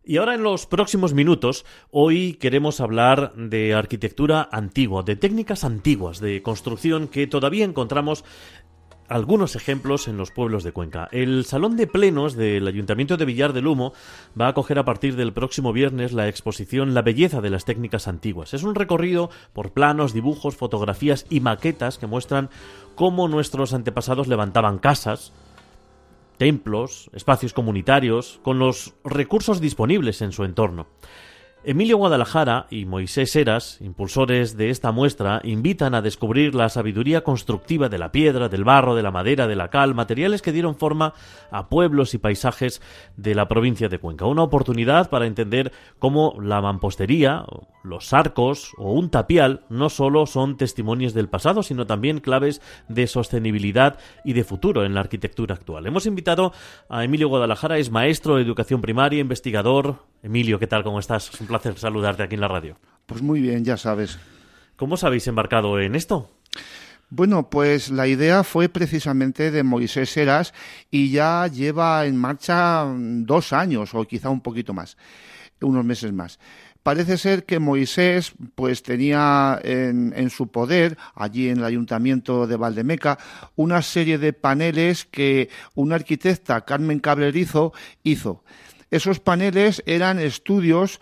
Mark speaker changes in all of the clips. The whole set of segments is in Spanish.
Speaker 1: Y ahora en los próximos minutos, hoy queremos hablar de arquitectura antigua, de técnicas antiguas de construcción que todavía encontramos algunos ejemplos en los pueblos de Cuenca. El Salón de Plenos del Ayuntamiento de Villar del Humo va a acoger a partir del próximo viernes la exposición La belleza de las técnicas antiguas. Es un recorrido por planos, dibujos, fotografías y maquetas que muestran cómo nuestros antepasados levantaban casas, templos, espacios comunitarios, con los recursos disponibles en su entorno. Emilio Guadalajara y Moisés Heras, impulsores de esta muestra, invitan a descubrir la sabiduría constructiva de la piedra, del barro, de la madera, de la cal, materiales que dieron forma a pueblos y paisajes de la provincia de Cuenca. Una oportunidad para entender cómo la mampostería, los arcos o un tapial no solo son testimonios del pasado, sino también claves de sostenibilidad y de futuro en la arquitectura actual. Hemos invitado a Emilio Guadalajara, es maestro de educación primaria, investigador. Emilio, ¿qué tal? ¿Cómo estás? Es un placer saludarte aquí en la radio.
Speaker 2: Pues muy bien, ya sabes.
Speaker 1: ¿Cómo os habéis embarcado en esto?
Speaker 2: Bueno, pues la idea fue precisamente de Moisés Heras y ya lleva en marcha 2 años o quizá un poquito más, unos meses más. Parece ser que Moisés pues tenía en su poder, allí en el Ayuntamiento de Valdemeca, una serie de paneles que una arquitecta, Carmen Cabrerizo, hizo. Esos paneles eran estudios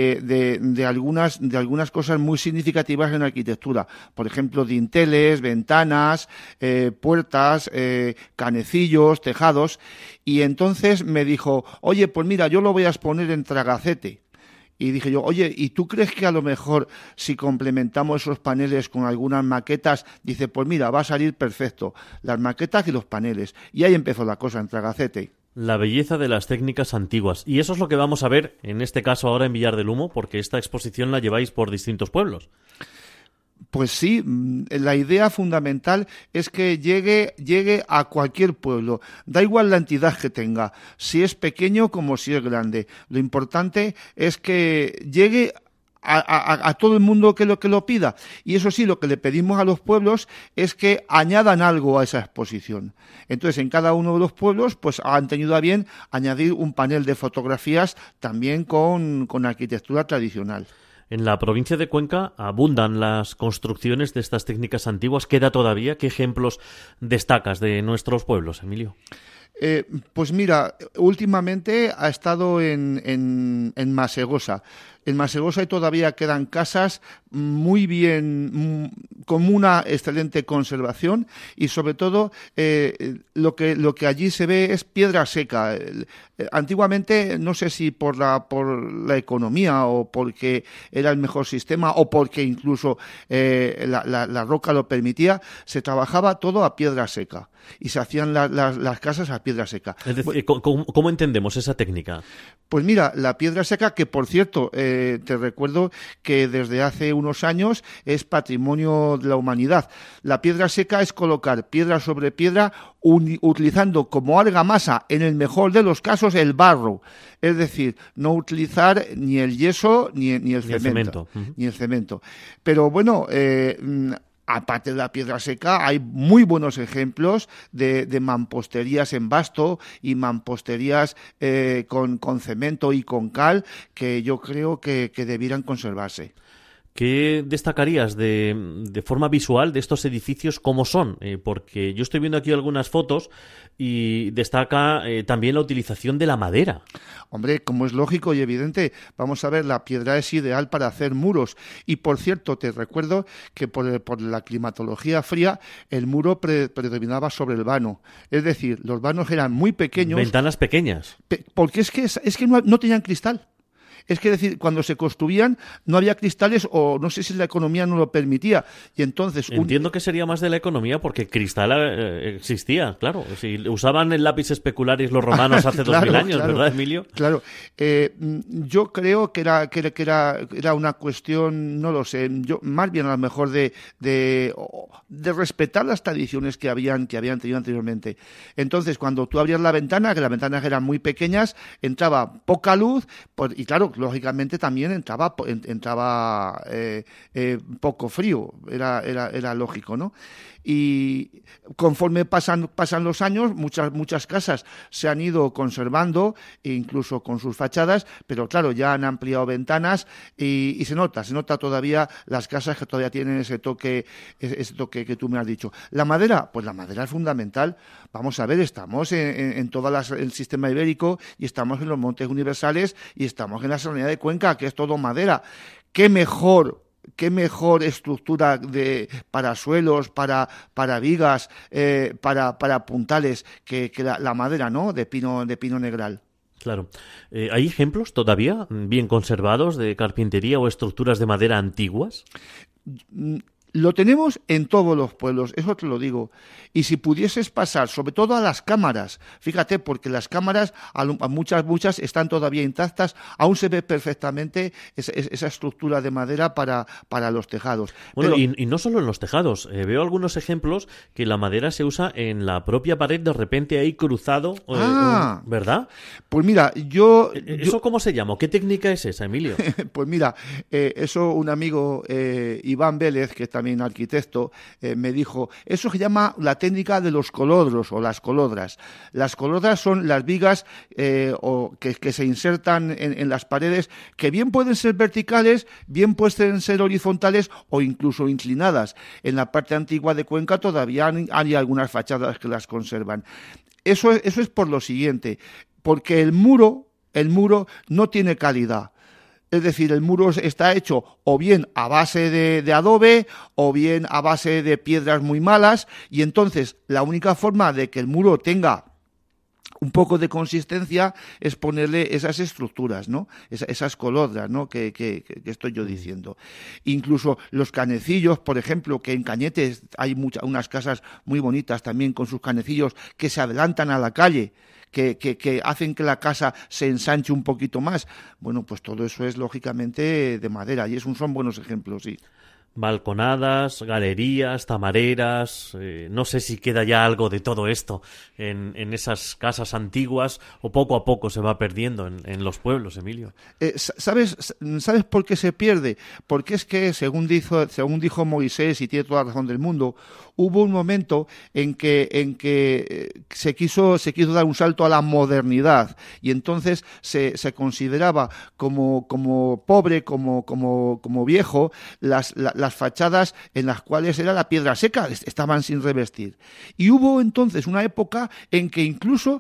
Speaker 2: de algunas cosas muy significativas en la arquitectura. Por ejemplo, dinteles, ventanas, puertas, canecillos, tejados. Y entonces me dijo, oye, pues mira, yo lo voy a exponer en Tragacete. Y dije yo, oye, ¿y tú crees que a lo mejor si complementamos esos paneles con algunas maquetas? Dice, pues mira, va a salir perfecto. Las maquetas y los paneles. Y ahí empezó la cosa en Tragacete.
Speaker 1: La belleza de las técnicas antiguas. Y eso es lo que vamos a ver, en este caso ahora en Villar del Humo, porque esta exposición la lleváis por distintos pueblos.
Speaker 2: Pues sí, la idea fundamental es que llegue a cualquier pueblo, da igual la entidad que tenga, si es pequeño como si es grande. Lo importante es que llegue a todo el mundo que lo pida. Y eso sí, lo que le pedimos a los pueblos es que añadan algo a esa exposición. Entonces, en cada uno de los pueblos, pues han tenido a bien añadir un panel de fotografías también con arquitectura tradicional.
Speaker 1: En la provincia de Cuenca abundan las construcciones de estas técnicas antiguas. ¿Queda todavía? ¿Qué ejemplos destacas de nuestros pueblos, Emilio?
Speaker 2: Pues mira, últimamente ha estado en Masegosa. En Masegosa todavía quedan casas muy bien, con una excelente conservación y sobre todo lo que allí se ve es piedra seca. Antiguamente, no sé si por la economía o porque era el mejor sistema o porque incluso la roca lo permitía, se trabajaba todo a piedra seca y se hacían las casas a piedra seca.
Speaker 1: Es decir, ¿cómo entendemos esa técnica?
Speaker 2: Pues mira, la piedra seca, que por cierto, te recuerdo que desde hace unos años es patrimonio de la humanidad. La piedra seca es colocar piedra sobre piedra utilizando como argamasa, en el mejor de los casos, el barro. Es decir, no utilizar ni el yeso ni el cemento. Ni el cemento. Pero bueno, aparte de la piedra seca, hay muy buenos ejemplos de mamposterías en basto y mamposterías con cemento y con cal que yo creo que debieran conservarse.
Speaker 1: ¿Qué destacarías de forma visual de estos edificios cómo son? Porque yo estoy viendo aquí algunas fotos y destaca también la utilización de la madera.
Speaker 2: Hombre, como es lógico y evidente, vamos a ver, la piedra es ideal para hacer muros. Y por cierto, te recuerdo que por la climatología fría, el muro predominaba sobre el vano. Es decir, los vanos eran muy pequeños.
Speaker 1: Ventanas pequeñas.
Speaker 2: Porque es que no tenían cristal. Es que decir, cuando se construían no había cristales o no sé si la economía no lo permitía. Y entonces
Speaker 1: entiendo que sería más de la economía porque cristal existía, claro. Si usaban el lápiz especularis los romanos hace 2000 años, claro, ¿verdad, Emilio?
Speaker 2: Claro. Yo creo que era una cuestión, no lo sé, yo más bien a lo mejor de respetar las tradiciones que habían tenido anteriormente. Entonces, cuando tú abrías la ventana, que las ventanas eran muy pequeñas, entraba poca luz, y claro, lógicamente también entraba poco frío, era lógico, ¿no? Y conforme pasan los años, muchas casas se han ido conservando, incluso con sus fachadas, pero claro, ya han ampliado ventanas y se nota todavía las casas que todavía tienen ese toque que tú me has dicho. La madera, pues la madera es fundamental. Vamos a ver, estamos en todo el sistema ibérico y estamos en los Montes Universales y estamos en la Serranía de Cuenca, que es todo madera. ¿Qué mejor estructura para suelos, para vigas, para puntales que la madera, ¿no? De pino negral.
Speaker 1: Claro. ¿Hay ejemplos todavía bien conservados de carpintería o estructuras de madera antiguas?
Speaker 2: Lo tenemos en todos los pueblos, eso te lo digo. Y si pudieses pasar, sobre todo a las cámaras, fíjate, porque las cámaras, a muchas están todavía intactas, aún se ve perfectamente esa estructura de madera para los tejados.
Speaker 1: Bueno, y no solo en los tejados, veo algunos ejemplos que la madera se usa en la propia pared, de repente ahí cruzado, ¿verdad?
Speaker 2: Pues mira,
Speaker 1: ¿Eso cómo se llama? ¿Qué técnica es esa, Emilio?
Speaker 2: Pues mira, eso un amigo, Iván Vélez, que también arquitecto, me dijo, eso se llama la técnica de los colodros o las colodras. Las colodras son las vigas que se insertan en las paredes, que bien pueden ser verticales, bien pueden ser horizontales o incluso inclinadas. En la parte antigua de Cuenca todavía hay algunas fachadas que las conservan. Eso es por lo siguiente, porque el muro no tiene calidad. Es decir, el muro está hecho o bien a base de adobe o bien a base de piedras muy malas, y entonces la única forma de que el muro tenga un poco de consistencia es ponerle esas estructuras, ¿no? Esas colodras, ¿no? Que estoy yo diciendo. Incluso los canecillos, por ejemplo, que en Cañete hay unas casas muy bonitas también con sus canecillos que se adelantan a la calle, que hacen que la casa se ensanche un poquito más. Bueno, pues todo eso es lógicamente de madera y son buenos ejemplos, sí.
Speaker 1: Balconadas, galerías, tamareras, no sé si queda ya algo de todo esto en esas casas antiguas o poco a poco se va perdiendo en los pueblos, Emilio.
Speaker 2: ¿Sabes por qué se pierde? Porque es que, según dijo Moisés, y tiene toda la razón del mundo, hubo un momento en que se quiso dar un salto a la modernidad y entonces se consideraba como pobre, como viejo, las fachadas en las cuales era la piedra seca, estaban sin revestir. Y hubo entonces una época en que incluso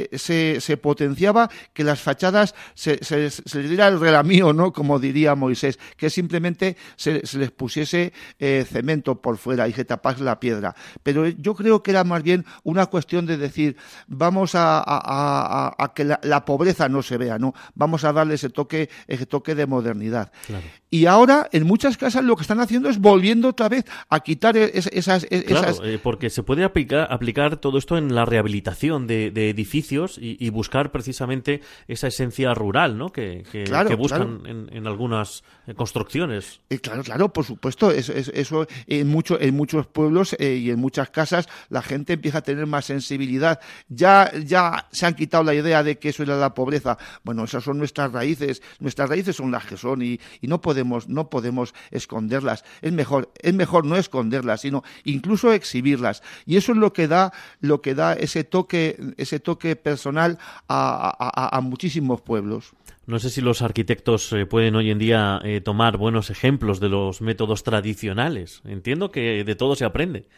Speaker 2: se potenciaba que las fachadas se les diera el relamío, ¿no? Como diría Moisés, que simplemente se les pusiese cemento por fuera y se tapase la piedra. Pero yo creo que era más bien una cuestión de decir, vamos a que la pobreza no se vea, ¿no? Vamos a darle ese toque de modernidad.
Speaker 1: Claro.
Speaker 2: Y ahora, en muchas casas, lo que están haciendo es volviendo otra vez a quitar esas...
Speaker 1: Claro, porque se puede aplicar todo esto en la rehabilitación de edificios y buscar precisamente esa esencia rural, ¿no? Que buscan en algunas construcciones.
Speaker 2: Claro, por supuesto. Eso en muchos pueblos y en muchas casas la gente empieza a tener más sensibilidad. Ya se han quitado la idea de que eso era la pobreza. Bueno, esas son nuestras raíces. Nuestras raíces son las que son y no podemos esconderlas. Es mejor no esconderlas, sino incluso exhibirlas. Y eso es lo que da ese toque personal a muchísimos pueblos.
Speaker 1: No sé si los arquitectos pueden hoy en día tomar buenos ejemplos de los métodos tradicionales. Entiendo que de todo se aprende.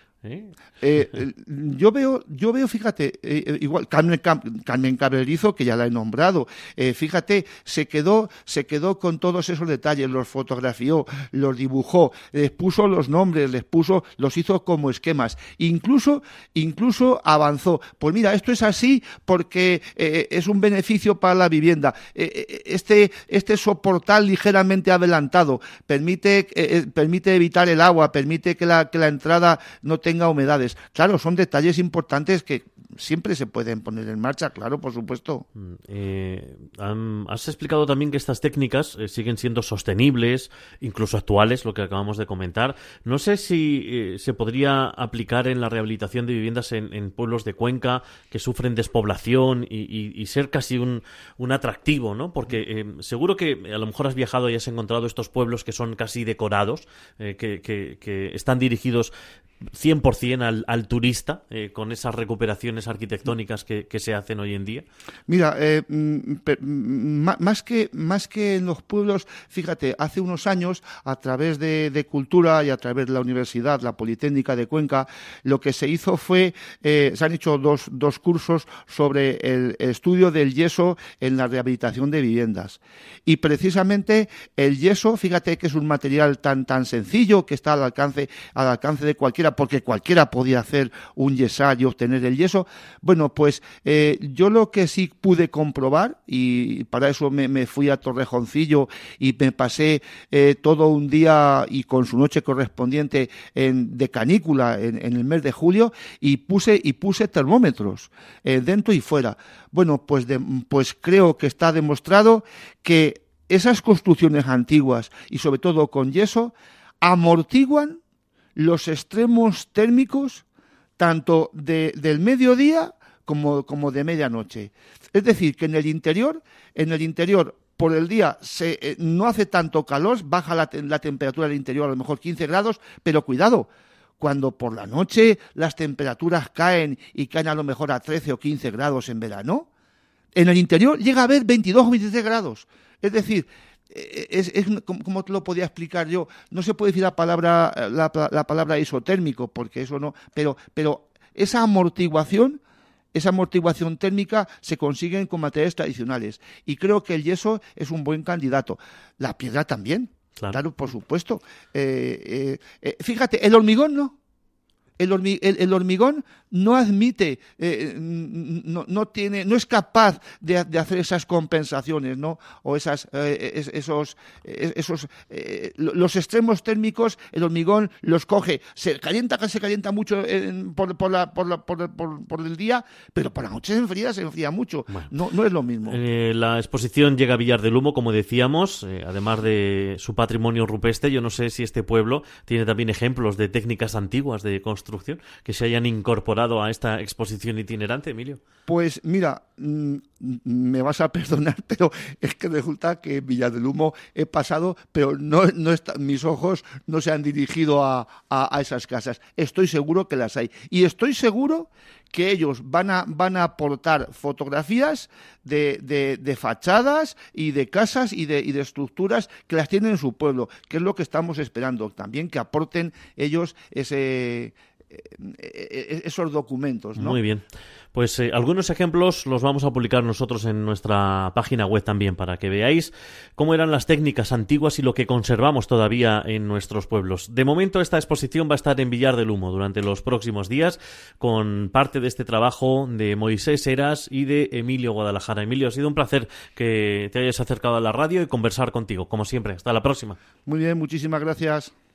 Speaker 2: Yo veo, fíjate, igual Carmen Cabrerizo, que ya la he nombrado, fíjate, se quedó con todos esos detalles, los fotografió, los dibujó, les puso los nombres, los hizo como esquemas, incluso avanzó. Pues mira, esto es así porque es un beneficio para la vivienda. Este soportal ligeramente adelantado permite evitar el agua, permite que la entrada no tenga humedades. Claro, son detalles importantes que siempre se pueden poner en marcha, claro, por supuesto.
Speaker 1: Has explicado también que estas técnicas siguen siendo sostenibles, incluso actuales, lo que acabamos de comentar. No sé si se podría aplicar en la rehabilitación de viviendas en pueblos de Cuenca que sufren despoblación y ser casi un atractivo, ¿no? Porque seguro que a lo mejor has viajado y has encontrado estos pueblos que son casi decorados, que están dirigidos 100% al turista, con esas recuperaciones arquitectónicas que se hacen hoy en día.
Speaker 2: Mira, más que en los pueblos, fíjate, hace unos años, a través de Cultura y a través de la Universidad, la Politécnica de Cuenca, lo que se hizo fue, se han hecho dos cursos sobre el estudio del yeso en la rehabilitación de viviendas. Y precisamente el yeso, fíjate que es un material tan sencillo que está al alcance de cualquiera, porque cualquiera podía hacer un yesar y obtener el yeso. Bueno, pues yo lo que sí pude comprobar, y para eso me fui a Torrejoncillo y me pasé todo un día y con su noche correspondiente de canícula en el mes de julio, y puse termómetros dentro y fuera. Bueno, pues creo que está demostrado que esas construcciones antiguas, y sobre todo con yeso, amortiguan los extremos térmicos tanto del mediodía como de medianoche. Es decir, que en el interior por el día no hace tanto calor, baja la temperatura del interior a lo mejor 15 grados, pero cuidado, cuando por la noche las temperaturas caen a lo mejor a 13 o 15 grados en verano, en el interior llega a haber 22 o 23 grados. Es decir, como te lo podía explicar yo, no se puede decir la palabra isotérmico, porque eso no, pero esa amortiguación térmica se consigue con materiales tradicionales, y creo que el yeso es un buen candidato. La piedra también, claro, por supuesto. Fíjate, el hormigón no. El hormigón no admite, no es capaz de hacer esas compensaciones, ¿no? O los extremos térmicos, el hormigón los coge, se calienta mucho por el día, pero por la noche se enfría mucho. Bueno, no es lo mismo.
Speaker 1: La exposición llega a Villar del Humo, como decíamos, además de su patrimonio rupestre. Yo no sé si este pueblo tiene también ejemplos de técnicas antiguas de construcción que se hayan incorporado a esta exposición itinerante, Emilio.
Speaker 2: Pues mira, me vas a perdonar, pero es que resulta que en Villar del Humo he pasado, pero mis ojos no se han dirigido a esas casas. Estoy seguro que las hay. Y estoy seguro que ellos van a aportar fotografías de fachadas y de casas y de estructuras que las tienen en su pueblo, que es lo que estamos esperando. También que aporten ellos esos documentos, ¿no?
Speaker 1: Muy bien. Pues algunos ejemplos los vamos a publicar nosotros en nuestra página web también, para que veáis cómo eran las técnicas antiguas y lo que conservamos todavía en nuestros pueblos. De momento esta exposición va a estar en Villar del Humo durante los próximos días, con parte de este trabajo de Moisés Heras y de Emilio Guadalajara. Emilio, ha sido un placer que te hayas acercado a la radio y conversar contigo, como siempre. Hasta la próxima.
Speaker 2: Muy bien, muchísimas gracias.